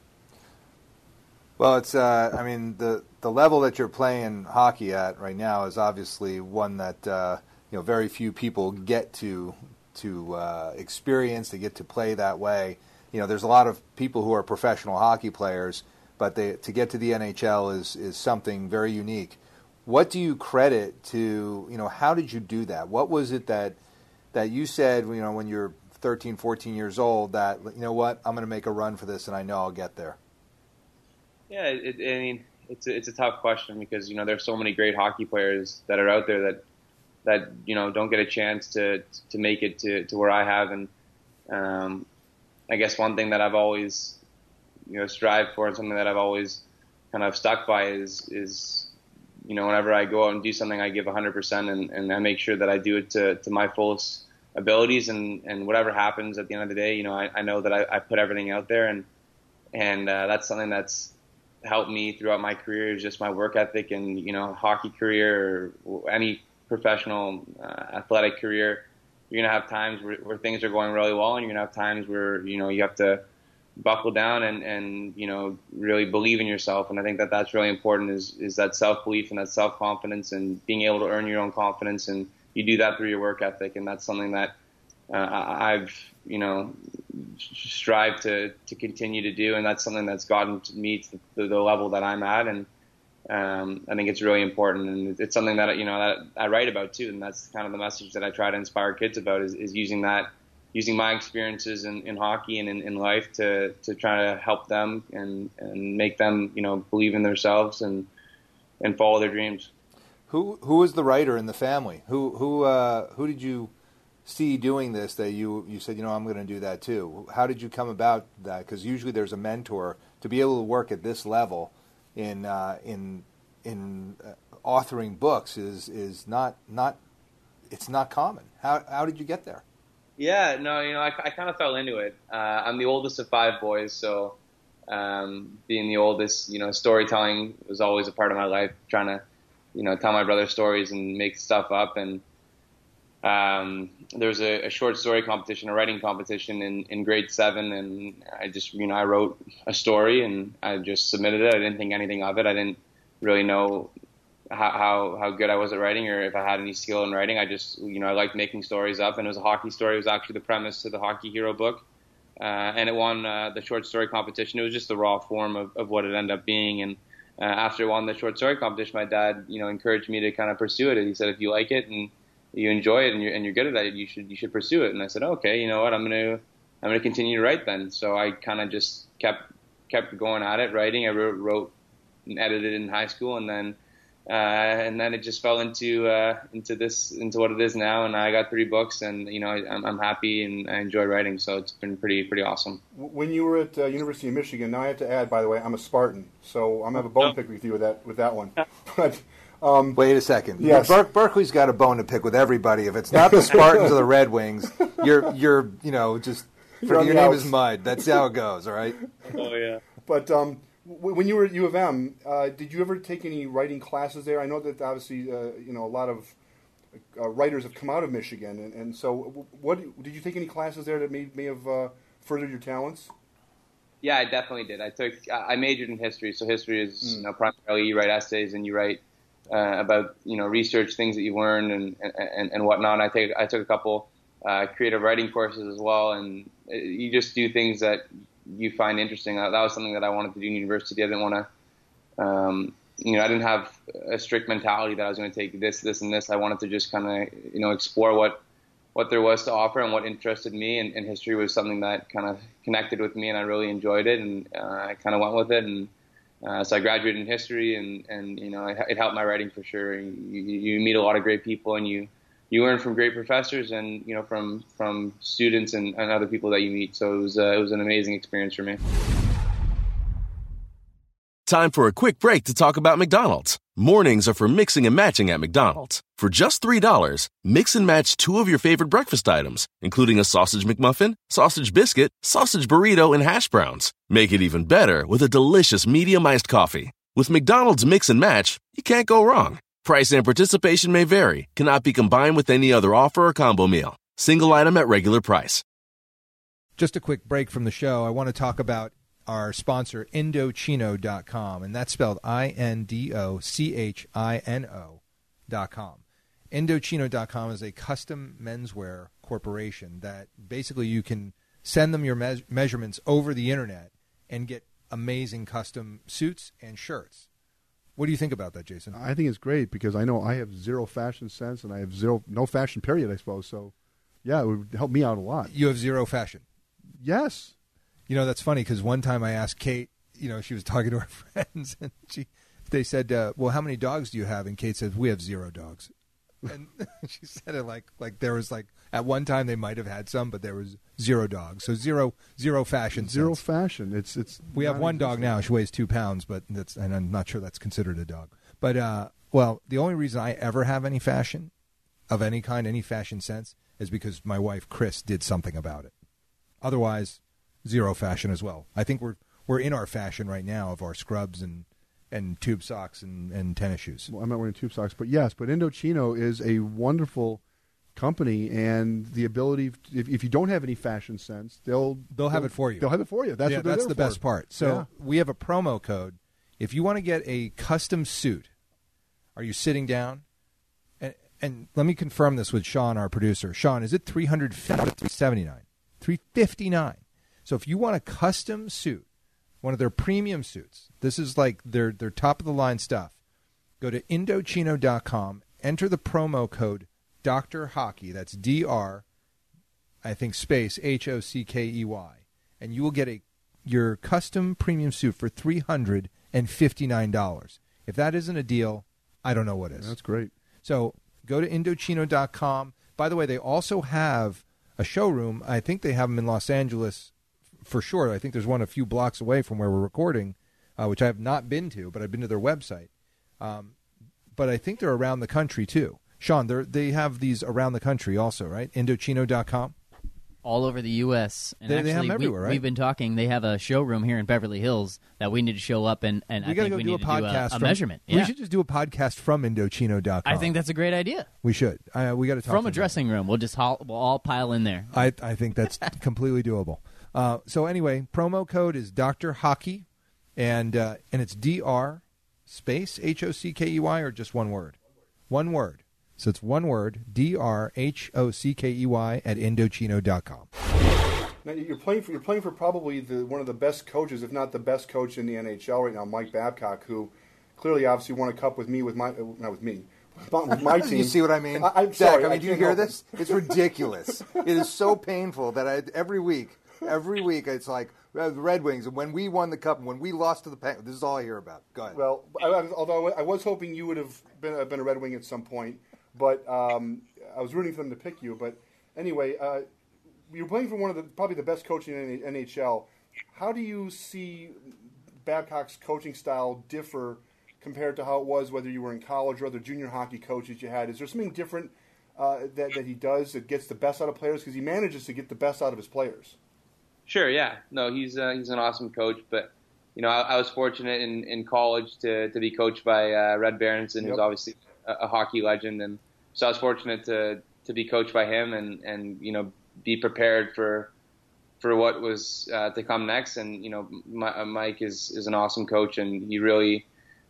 Well, it's, uh, I mean, the the level that you're playing hockey at right now is obviously one that uh, you know very few people get to. to uh, experience, to get to play that way. You know, there's a lot of people who are professional hockey players, but they, to get to the N H L is, is something very unique. What do you credit to, you know, how did you do that? What was it that that you said, you know, when you're thirteen, fourteen years old that, you know what, I'm going to make a run for this and I know I'll get there? Yeah, it, I mean, it's a, it's a tough question because, you know, there's so many great hockey players that are out there that that, you know, don't get a chance to, to make it to, to where I have. And um, I guess one thing that I've always, you know, strived for and something that I've always kind of stuck by is, is, you know, whenever I go out and do something, I give one hundred percent and, and I make sure that I do it to, to my fullest abilities. And, and whatever happens at the end of the day, you know, I, I know that I, I put everything out there. And, and uh, that's something that's helped me throughout my career is just my work ethic and, you know, hockey career or any professional uh, athletic career. You're going to have times where, where things are going really well, and you're going to have times where, you know, you have to buckle down and, and, you know, really believe in yourself. And I think that that's really important is, is that self-belief and that self-confidence and being able to earn your own confidence. And you do that through your work ethic. And that's something that uh, I've, you know, strived to, to continue to do. And that's something that's gotten me to the, the level that I'm at. And Um, I think it's really important, and it's something that you know that I write about too, and that's kind of the message that I try to inspire kids about is, is using that, using my experiences in, in hockey and in, in life to, to try to help them and, and make them you know believe in themselves and and follow their dreams. Who who was the writer in the family? Who who uh, who did you see doing this that you you said you know I'm going to do that too? How did you come about that? Because usually there's a mentor to be able to work at this level. In uh, in in uh, authoring books is is not not it's not common. How how did you get there? Yeah, no, you know, I, I kind of fell into it. Uh, I'm the oldest of five boys, so um, being the oldest, you know, storytelling was always a part of my life. Trying to, you know, tell my brother stories and make stuff up. And um, there was a, a short story competition, a writing competition in, in grade seven, and I just, you know, I wrote a story and I just submitted it. I didn't think anything of it. I didn't really know how, how, how good I was at writing or if I had any skill in writing. I just, you know, I liked making stories up, and it was a hockey story. It was actually the premise to the Hockey Hero book. Uh, and it won uh, the short story competition. It was just the raw form of, of what it ended up being. And uh, after it won the short story competition, my dad, you know, encouraged me to kind of pursue it. He said, if you like it and you enjoy it and you're, and you're good at it, you should you should pursue it. And I said, okay, you know what, I'm gonna I'm gonna continue to write then. So I kind of just kept kept going at it, writing. I wrote, wrote and edited in high school, and then uh, and then it just fell into uh, into this into what it is now. And I got three books, and you know I'm, I'm happy and I enjoy writing. So it's been pretty pretty awesome. When you were at uh, University of Michigan, now I have to add, by the way, I'm a Spartan, so I'm gonna have a bone to pick with you with that with that one, but. Um, Wait a second. Yes. Ber- Berkeley's got a bone to pick with everybody. If it's not the Spartans or the Red Wings, you're you're you know just your name out. is Mud. That's how it goes. All right. Oh yeah. But um, w- when you were at U of M, uh, did you ever take any writing classes there? I know that obviously uh, you know a lot of uh, writers have come out of Michigan, and, and so what did you take any classes there that may may have uh, furthered your talents? Yeah, I definitely did. I took I majored in history, so history is Mm. you know primarily you write essays and you write. Uh, about you know research things that you learned and and, and whatnot. I take I took a couple uh, creative writing courses as well, and you just do things that you find interesting. That was something that I wanted to do in university. I didn't want to, um, you know, I didn't have a strict mentality that I was going to take this, this, and this. I wanted to just kind of you know explore what what there was to offer and what interested me, and, and history was something that kind of connected with me, and I really enjoyed it, and uh, I kind of went with it, and uh, so I graduated in history, and, and you know, it, it helped my writing for sure. You, you meet a lot of great people, and you you learn from great professors, and you know, from from students and, and other people that you meet. So it was uh, it was an amazing experience for me. Time for a quick break to talk about McDonald's. Mornings are for mixing and matching at McDonald's. For just three dollars, mix and match two of your favorite breakfast items, including a sausage McMuffin, sausage biscuit, sausage burrito, and hash browns. Make it even better with a delicious medium iced coffee. With McDonald's Mix and Match, you can't go wrong. Price and participation may vary, cannot be combined with any other offer or combo meal. Single item at regular price. Just a quick break from the show. I want to talk about our sponsor, Indochino dot com, and that's spelled I N D O C H I N O dot com. Indochino dot com is a custom menswear corporation that basically you can send them your me- measurements over the internet and get amazing custom suits and shirts. What do you think about that, Jason? I think it's great because I know I have zero fashion sense and I have zero no fashion period, I suppose. So, yeah, it would help me out a lot. You have zero fashion? Yes. You know, that's funny because one time I asked Kate, you know, she was talking to her friends, and she, they said, uh, well, how many dogs do you have? And Kate said, we have zero dogs. And she said it like like there was like, at one time they might have had some, but there was zero dogs. So zero zero fashion Zero sense. fashion. It's it's. We have one dog now. She weighs two pounds, but that's, and I'm not sure that's considered a dog. But, uh, well, the only reason I ever have any fashion of any kind, any fashion sense, is because my wife, Chris, did something about it. Otherwise, zero fashion as well. I think we're we're in our fashion right now of our scrubs and, and tube socks and, and tennis shoes. Well, I'm not wearing tube socks, but yes, but Indochino is a wonderful company, and the ability, if, if you don't have any fashion sense, they'll They'll have it for you. They'll have it for you. That's yeah, what they're that's there the for. best part. So Yeah. we have a promo code. If you want to get a custom suit, are you sitting down? And and let me confirm this with Sean, our producer. Sean, is it three hundred fifty or three seventy-nine? three fifty-nine. So if you want a custom suit, one of their premium suits, this is like their their top of the line stuff. Go to Indochino dot com, enter the promo code Doctor Hockey. That's D R, I think space H O C K E Y, and you will get a your custom premium suit for three hundred fifty-nine dollars. If that isn't a deal, I don't know what is. That's great. So go to Indochino dot com. By the way, they also have a showroom. I think they have them in Los Angeles for sure. I think there's one a few blocks away from where we're recording, uh, which I have not been to, but I've been to their website. Um, but I think they're around the country, too. Sean, they they have these around the country also, right? Indochino dot com? All over the U S And They- they actually, have them everywhere, we, right? We've been talking. They have a showroom here in Beverly Hills that we need to show up and, and We I got to think go we do need a to podcast. do a, a from, measurement. We Yeah. should just do a podcast from Indochino dot com. I think that's a great idea. We should. Uh, we got to talk From to a them. dressing room. We'll just haul, we'll all pile in there. I I think that's completely doable. Uh, so anyway, promo code is Doctor Hockey, and uh, and it's D R space H O C K E Y or just one word? One word. So it's one word, D R H O C K E Y at Indochino dot com. Now you're playing for you're playing for probably the one of the best coaches, if not the best coach in the N H L right now, Mike Babcock, who clearly obviously won a cup with me with my uh, not with me. With my team. You see what I mean? I, I'm Zach, sorry. I mean, do you can't hear help this? it. It's ridiculous. It is so painful that I, every week, every week, it's like uh, the Red Wings, and when we won the cup and when we lost to the Penguins, this is all I hear about. Go ahead. Well, I, I, although I was hoping you would have been, uh, been a Red Wing at some point, but um, I was rooting for them to pick you. But anyway, uh, you're playing for one of the probably the best coaching in the N H L. How do you see Babcock's coaching style differ compared to how it was whether you were in college or other junior hockey coaches you had? Is there something different uh, that, that he does that gets the best out of players? Because he manages to get the best out of his players. Sure, yeah. No, he's uh, he's an awesome coach. But, you know, I, I was fortunate in, in college to, to be coached by uh, Red Berenson, who's Yep. obviously a, a hockey legend. And so I was fortunate to, to be coached by him and, and, you know, be prepared for for what was uh, to come next. And, you know, my, Mike is, is an awesome coach, and he really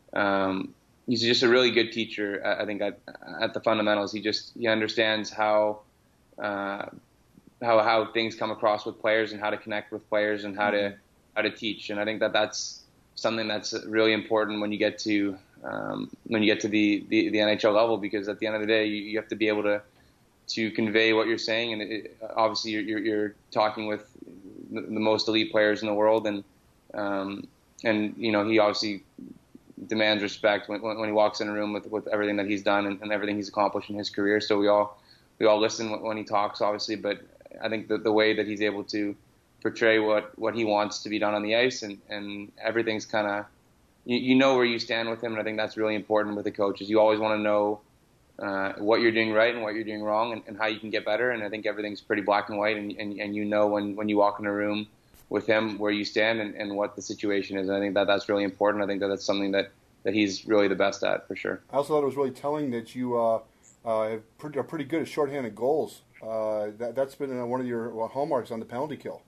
um, he's just a really good teacher. I think at, at the fundamentals, he just he understands how uh, how how things come across with players and how to connect with players and how to how to teach. And I think that that's something that's really important when you get to um, when you get to the, the, the N H L level, because at the end of the day, you, you have to be able to to convey what you're saying. And it, obviously, you're, you're, you're talking with the, the most elite players in the world, and um, and you know he obviously demands respect when, when he walks in a room with, with everything that he's done and, and everything he's accomplished in his career. So we all we all listen when, when he talks, obviously. But I think the, the way that he's able to portray what, what he wants to be done on the ice, and, and everything's kind of you, you know where you stand with him. And I think that's really important with the coaches. You always want to know uh, what you're doing right and what you're doing wrong, and, and how you can get better. And I think everything's pretty black and white, and, and, and you know when, when you walk in a room with him where you stand and, and what the situation is. And I think that that's really important. I think that that's something that, that he's really the best at, for sure. I also thought it was really telling that you uh, uh, are pretty good at shorthanded goals. Uh, that, that's been uh, one of your hallmarks on the penalty kill.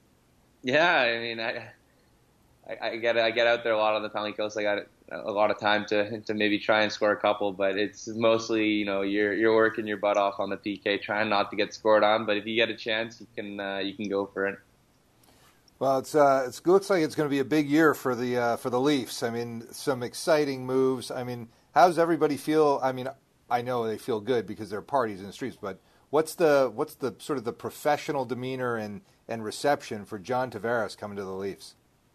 Yeah, I mean, I, I, I get I get out there a lot on the penalty kills. I got a lot of time to to maybe try and score a couple, but it's mostly, you know, you're you're working your butt off on the P K, trying not to get scored on. But if you get a chance, you can uh, you can go for it. Well, it's uh, it's, it looks like it's going to be a big year for the uh, for the Leafs. I mean, some exciting moves. I mean, how does everybody feel? I mean, I know they feel good because there are parties in the streets, but what's the what's the sort of the professional demeanor and, and reception for John Tavares coming to the Leafs?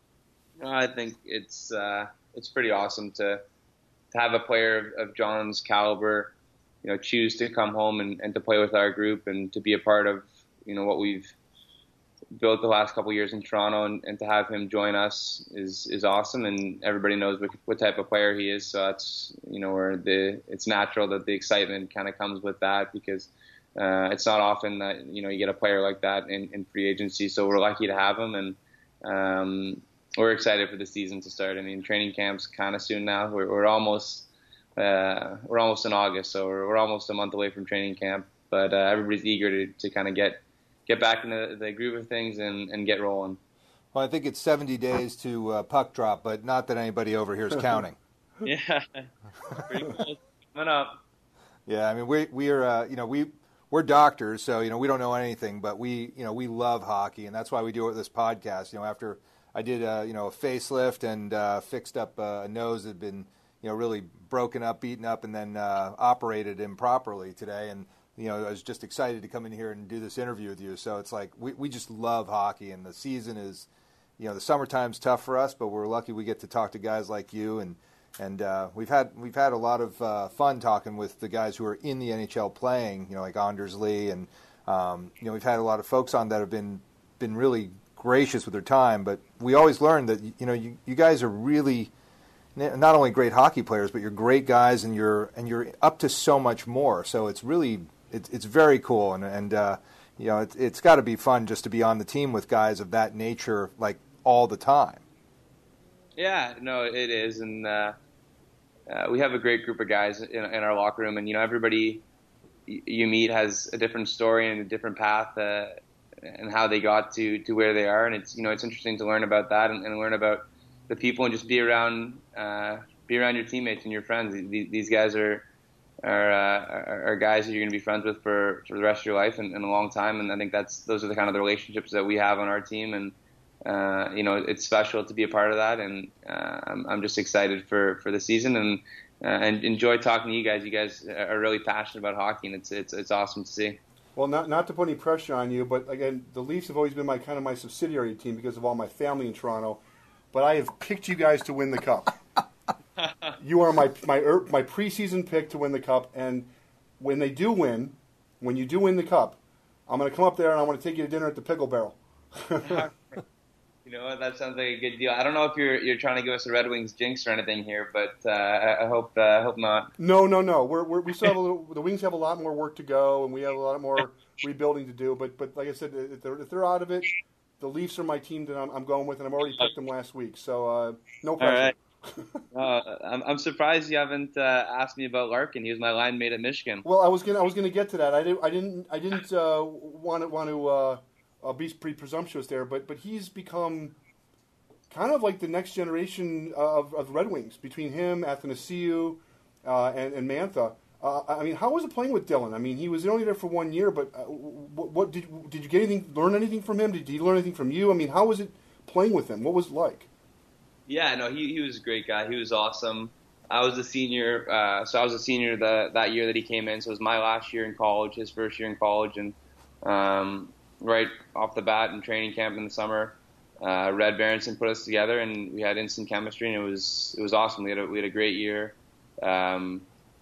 I think it's uh, it's pretty awesome to to have a player of, of John's caliber, you know, choose to come home and, and to play with our group and to be a part of, you know, what we've built the last couple of years in Toronto, and, and to have him join us is is awesome. And everybody knows what, what type of player he is, so that's, you know, where the it's natural that the excitement kind of comes with that, because uh, it's not often that, you know, you get a player like that in, in free agency. So we're lucky to have him, and um, we're excited for the season to start. I mean, training camp's kind of soon now. We're, we're almost uh, we're almost in August, so we're, we're almost a month away from training camp. But uh, everybody's eager to, to kind of get get back into the groove of things and, and get rolling. Well, I think it's seventy days to uh, puck drop, but not that anybody over here is counting. Yeah, pretty close. Coming up. Yeah, I mean, we we are uh, you know we we're doctors, so you know we don't know anything, but we you know we love hockey, and that's why we do it with this podcast. You know, after I did uh, you know a facelift and uh, fixed up uh, a nose that had been you know really broken up, beaten up, and then uh, operated improperly today, and you know, I was just excited to come in here and do this interview with you. So it's like we, we just love hockey, and the season is, you know, the summertime's tough for us, but we're lucky we get to talk to guys like you, and and uh, we've had we've had a lot of uh, fun talking with the guys who are in the N H L playing, you know, like Anders Lee, and um, you know, we've had a lot of folks on that have been been really gracious with their time. But we always learn that you know you, you guys are really not only great hockey players, but you're great guys, and you're and you're up to so much more. So it's really It's it's very cool, and and uh, you know it, it's got to be fun just to be on the team with guys of that nature, like all the time. Yeah, no, it is, and uh, uh, we have a great group of guys in, in our locker room, and you know everybody you meet has a different story and a different path, uh, and how they got to, to where they are, and it's you know it's interesting to learn about that and, and learn about the people and just be around uh, be around your teammates and your friends. These, these guys are. Are, uh, are, are guys that you're going to be friends with for, for the rest of your life and, and a long time, and I think that's those are the kind of the relationships that we have on our team, and uh, you know it's special to be a part of that, and uh, I'm, I'm just excited for, for the season, and uh, and enjoy talking to you guys. You guys are really passionate about hockey, and it's it's it's awesome to see. Well, not not to put any pressure on you, but again, the Leafs have always been my kind of my subsidiary team because of all my family in Toronto, but I have picked you guys to win the cup. You are my my my preseason pick to win the cup, and when they do win, when you do win the cup, I'm going to come up there and I want to take you to dinner at the Pickle Barrel. You know what? That sounds like a good deal. I don't know if you're you're trying to give us a Red Wings jinx or anything here, but uh, I, I hope uh, I hope not. No, no, no. We're, we're we still have a little. The Wings have a lot more work to go, and we have a lot more rebuilding to do. But but like I said, if they're if they're out of it, the Leafs are my team that I'm, I'm going with, and I've already picked them last week. So uh, no pressure. All right. uh, I'm, I'm surprised you haven't uh, asked me about Larkin. He was my line mate at Michigan. Well, I was gonna I was gonna get to that. I didn't I didn't I didn't uh, want to want to uh, uh, be pretty presumptuous there, but but he's become kind of like the next generation of, of Red Wings between him, Athanasiou, uh, and, and Mantha. Uh, I mean, how was it playing with Dylan? I mean, he was only there for one year, but uh, what, what did did you get anything? Learn anything from him? Did he learn anything from you? I mean, how was it playing with him? What was it like? Yeah, no, he he was a great guy. He was awesome. I was a senior, uh, so I was a senior the, that year that he came in. So it was my last year in college, his first year in college, and um, right off the bat in training camp in the summer, uh, Red Berenson put us together, and we had instant chemistry, and it was it was awesome. We had a, we had a great year, um,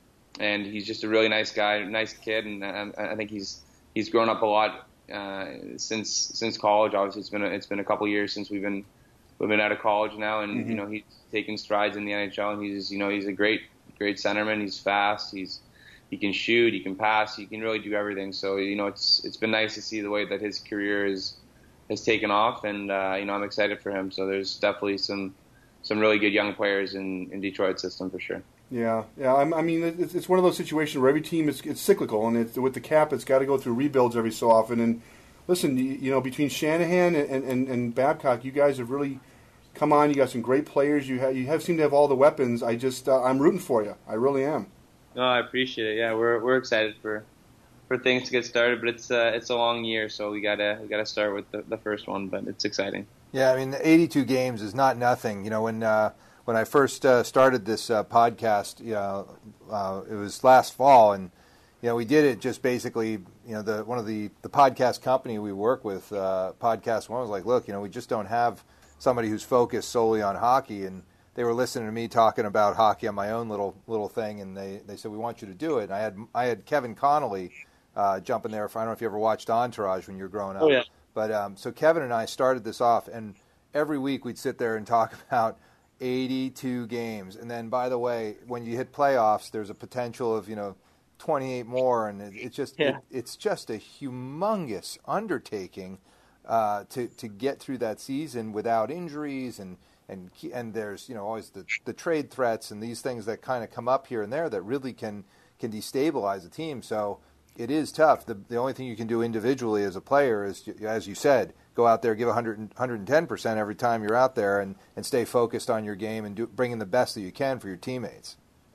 and he's just a really nice guy, nice kid, and I, I think he's he's grown up a lot uh, since since college. Obviously, it's been a, it's been a couple years since we've been we've been out of college now, and mm-hmm. you know he's taking strides in the N H L, and he's you know he's a great great centerman. He's fast. He's he can shoot. He can pass. He can really do everything. So you know it's it's been nice to see the way that his career is has taken off, and uh, you know I'm excited for him. So there's definitely some some really good young players in in Detroit's system for sure. Yeah, yeah. I'm, I mean, it's, it's one of those situations where every team is it's cyclical, and it's, with the cap, it's got to go through rebuilds every so often. And listen, you, you know, between Shanahan and, and, and Babcock, you guys have really come on. You got some great players. You have you have seem to have all the weapons. I just uh, I'm rooting for you. I really am. No, I appreciate it. Yeah, we're we're excited for for things to get started, but it's uh, it's a long year, so we gotta we gotta start with the, the first one. But it's exciting. Yeah, I mean, eighty-two games is not nothing. You know, when uh, when I first uh, started this uh, podcast, you know, uh, it was last fall, and you know, we did it just basically. You know, the one of the the podcast company we work with, uh, Podcast One, was like, look, you know, we just don't have somebody who's focused solely on hockey, and they were listening to me talking about hockey on my own little little thing, and they, they said, we want you to do it. And I had I had Kevin Connolly uh, jump in there. For, I don't know if you ever watched Entourage when you were growing up. Oh, yeah. But um, so Kevin and I started this off, and every week we'd sit there and talk about eighty-two games. And then, by the way, when you hit playoffs, there's a potential of, you know, twenty-eight more, and it, it's just yeah. it, it's just a humongous undertaking uh, to to get through that season without injuries, and and and there's you know always the the trade threats and these things that kind of come up here and there that really can can destabilize a team. So it is tough. The the only thing you can do individually as a player is, as you said, go out there, give one hundred, one hundred ten percent every time you're out there, and, and stay focused on your game and do, bring in the best that you can for your teammates.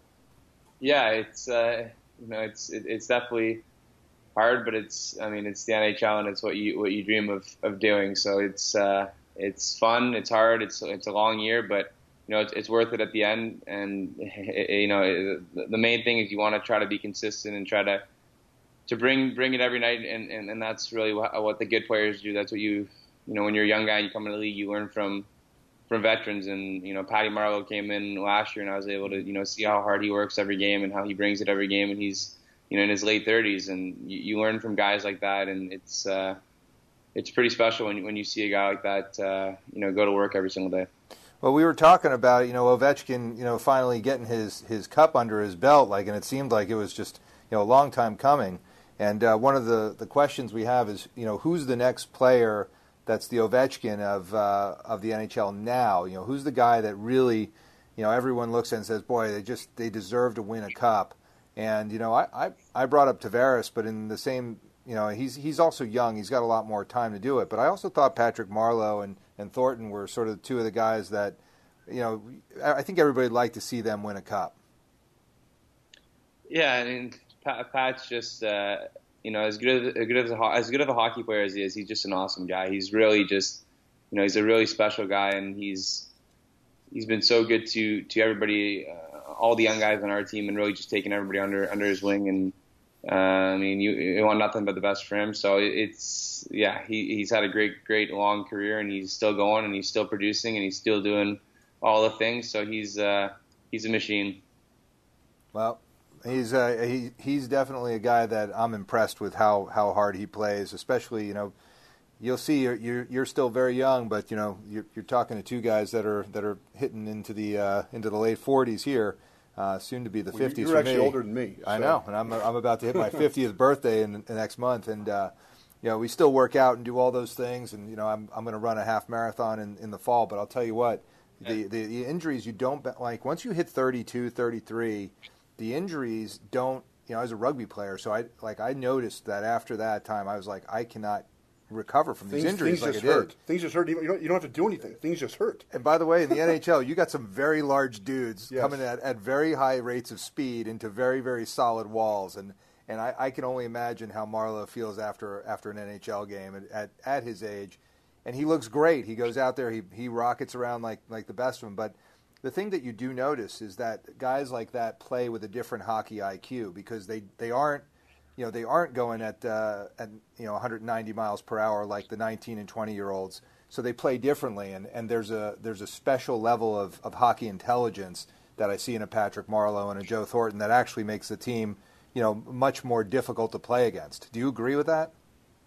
Yeah, it's uh, you know it's it, it's definitely hard, but it's I mean it's the N H L, and it's what you what you dream of, of doing. So it's uh, it's fun, it's hard, it's it's a long year, but you know it's, it's worth it at the end. And you know it, the main thing is you want to try to be consistent and try to. To bring bring it every night, and, and, and that's really what, what the good players do. That's what you you know when you're a young guy and you come in the league, you learn from from veterans. And you know Patty Marleau came in last year, and I was able to you know see how hard he works every game and how he brings it every game. And he's you know in his late thirties, and you, you learn from guys like that, and it's uh, it's pretty special when when you see a guy like that uh, you know go to work every single day. Well, we were talking about you know Ovechkin you know finally getting his his cup under his belt, like, and it seemed like it was just you know a long time coming. And uh, one of the, the questions we have is, you know, who's the next player that's the Ovechkin of uh, of the N H L now? You know, who's the guy that really, you know, everyone looks at and says, boy, they just they deserve to win a cup. And you know, I, I, I brought up Tavares, but in the same, you know, he's he's also young. He's got a lot more time to do it. But I also thought Patrick Marleau and, and Thornton were sort of two of the guys that, you know, I think everybody'd like to see them win a cup. Yeah, I mean. Pat's just, uh, you know, as good as, as good as a, as good of a hockey player as he is, he's just an awesome guy. He's really just, you know, he's a really special guy, and he's he's been so good to to everybody, uh, all the young guys on our team, and really just taking everybody under under his wing. And uh, I mean, you, you want nothing but the best for him. So it's yeah, he he's had a great great long career, and he's still going, and he's still producing, and he's still doing all the things. So he's uh, he's a machine. Well. He's uh, he he's definitely a guy that I'm impressed with how, how hard he plays. Especially, you know, you'll see you're you're, you're still very young, but you know you're, you're talking to two guys that are that are hitting into the uh, into the late forties here, uh, soon to be the well, fifties. You're for actually me. older than me. So. I know, and I'm I'm about to hit my fiftieth birthday in, in next month, and uh, you know we still work out and do all those things, and you know I'm I'm going to run a half marathon in, in the fall. But I'll tell you what, the, the the injuries you don't like once you hit thirty-two, thirty-three. The injuries don't, you know, as a rugby player, so I like I noticed that after that time, I was like, I cannot recover from things, these injuries things like just I hurt. did. Things just hurt. You don't, you don't have to do anything. Things just hurt. And by the way, in the N H L, you got some very large dudes yes. coming at, at very high rates of speed into very, very solid walls, and and I, I can only imagine how Marleau feels after after an N H L game at, at at his age, and he looks great. He goes out there, he he rockets around like like the best of them, but. the thing that you do notice is that guys like that play with a different hockey I Q because they, they aren't, you know, they aren't going at uh, at you know one hundred ninety miles per hour like the nineteen and twenty year olds. So they play differently, and, and there's a there's a special level of, of hockey intelligence that I see in a Patrick Marleau and a Joe Thornton that actually makes the team, you know, much more difficult to play against. Do you agree with that?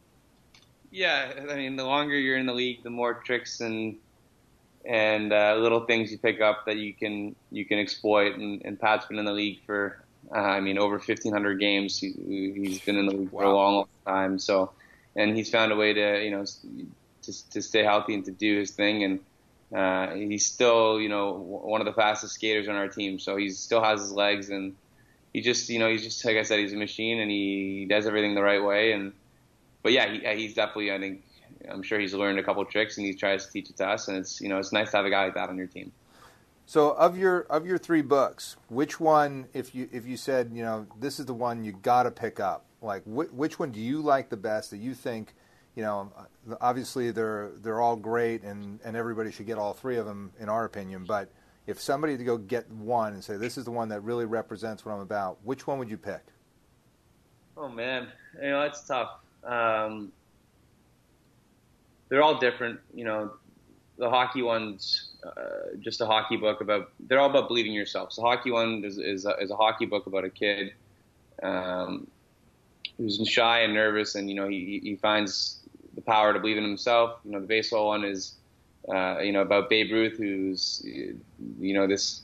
Yeah, I mean, the longer you're in the league, the more tricks and and uh, little things you pick up that you can you can exploit. And, and Pat's been in the league for, uh, I mean, over fifteen hundred games. He, he's been in the league wow. for a long, long time. So, and he's found a way to, you know, to to stay healthy and to do his thing. And uh, he's still, you know, one of the fastest skaters on our team. So he still has his legs, and he just, you know, he's just, like I said, he's a machine, and he does everything the right way. And but yeah, he, he's definitely, I think, I'm sure he's learned a couple of tricks, and he tries to teach it to us. And it's, you know, it's nice to have a guy like that on your team. So of your of your three books, which one, if you if you said, you know, this is the one you got to pick up, like wh- which one do you like the best that you think, you know, obviously they're they're all great, and, and everybody should get all three of them in our opinion. But if somebody to go get one and say this is the one that really represents what I'm about, which one would you pick? Oh man, you know, it's tough. Um, they're all different, you know. The hockey one's uh, just a hockey book about. They're all about believing in yourself. So, the hockey one is is a, is a hockey book about a kid um, who's shy and nervous, and you know he he finds the power to believe in himself. You know, the baseball one is uh, you know about Babe Ruth, who's you know this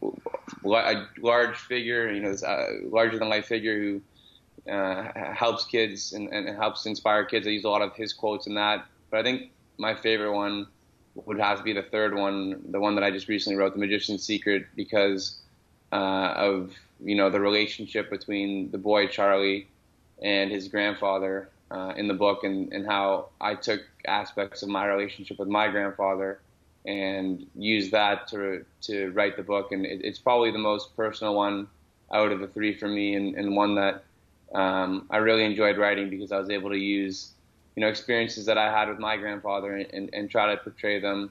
large figure, you know this uh, larger than life figure who uh, helps kids and, and helps inspire kids. I use a lot of his quotes in that, but I think my favorite one would have to be the third one, the one that I just recently wrote, The Magician's Secret, because uh, of, you know, the relationship between the boy Charlie and his grandfather uh, in the book, and, and how I took aspects of my relationship with my grandfather and used that to to write the book. And it, it's probably the most personal one out of the three for me, and, and one that um, I really enjoyed writing because I was able to use you know, experiences that I had with my grandfather and, and try to portray them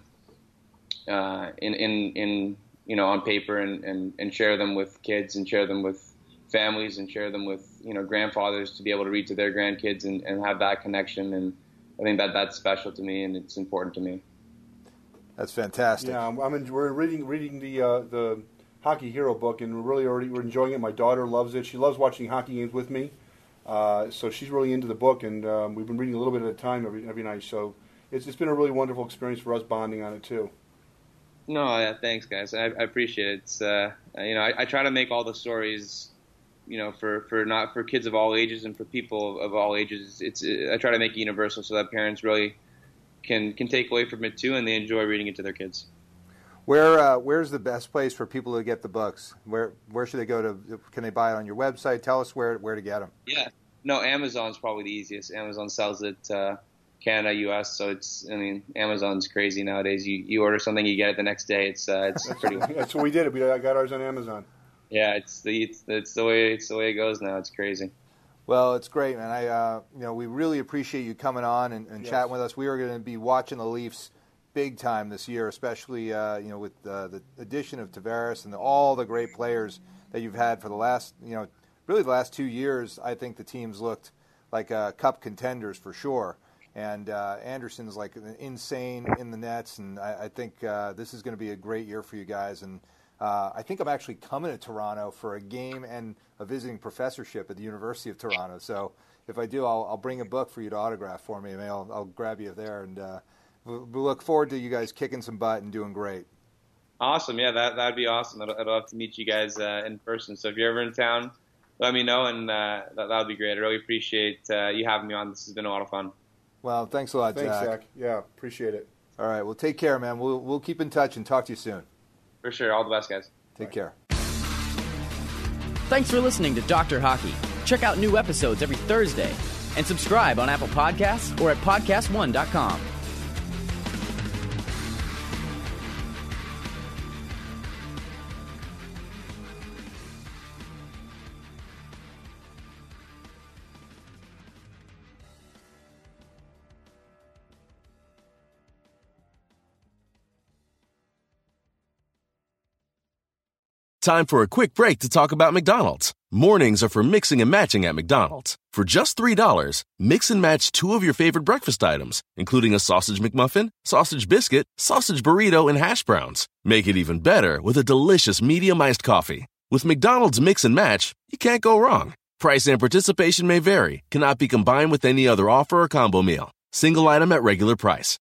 uh, in, in, in, you know, on paper and, and, and share them with kids and share them with families and share them with, you know, grandfathers to be able to read to their grandkids and, and have that connection. And I think that that's special to me and it's important to me. That's fantastic. Yeah, I'm, I'm in, we're reading reading the uh, the Hockey Hero book, and we're really already we're enjoying it. My daughter loves it. She loves watching hockey games with me. Uh, so she's really into the book, and um, we've been reading a little bit at a time every every night. So it's it's been a really wonderful experience for us bonding on it too. No, yeah, thanks, guys. I, I appreciate it. It's, uh, you know, I, I try to make all the stories, you know, for, for not for kids of all ages and for people of all ages. It's it, I try to make it universal so that parents really can can take away from it too, and they enjoy reading it to their kids. Where uh, where's the best place for people to get the books? Where where should they go to? Can they buy it on your website? Tell us where where to get them. Yeah, no, Amazon's probably the easiest. Amazon sells it uh, Canada, U S. So it's I mean Amazon's crazy nowadays. You you order something, you get it the next day. It's uh, it's pretty. That's what we did. We got ours on Amazon. Yeah, it's the it's, it's the way it's the way it goes now. It's crazy. Well, it's great, man. I uh, you know we really appreciate you coming on and, and yes. chatting with us. We are going to be watching the Leafs big time this year, especially uh, you know with uh, the addition of Tavares and the, all the great players that you've had for the last you know really the last two years. I think the team's looked like uh, cup contenders for sure. And uh, Anderson's like insane in the nets, and I, I think uh, this is going to be a great year for you guys. And uh, I think I'm actually coming to Toronto for a game and a visiting professorship at the University of Toronto. So if I do, I'll, I'll bring a book for you to autograph for me. Maybe I'll, I'll grab you there, and uh, we we'll look forward to you guys kicking some butt and doing great. Awesome, yeah, that that'd be awesome. I'd, I'd love to meet you guys uh, in person. So if you're ever in town, let me know, and uh, that that would be great. I really appreciate uh, you having me on. This has been a lot of fun. Well, thanks a lot, thanks, Zach. Zach. Yeah, appreciate it. All right, well, take care, man. We'll we'll keep in touch and talk to you soon. For sure. All the best, guys. Take care. Thanks for listening to Doctor Hockey. Check out new episodes every Thursday and subscribe on Apple Podcasts or at podcast one dot com. Time for a quick break to talk about McDonald's. Mornings are for mixing and matching at McDonald's. For just three dollars, mix and match two of your favorite breakfast items, including a sausage McMuffin, sausage biscuit, sausage burrito, and hash browns. Make it even better with a delicious medium iced coffee. With McDonald's Mix and Match, you can't go wrong. Price and participation may vary, cannot be combined with any other offer or combo meal. Single item at regular price.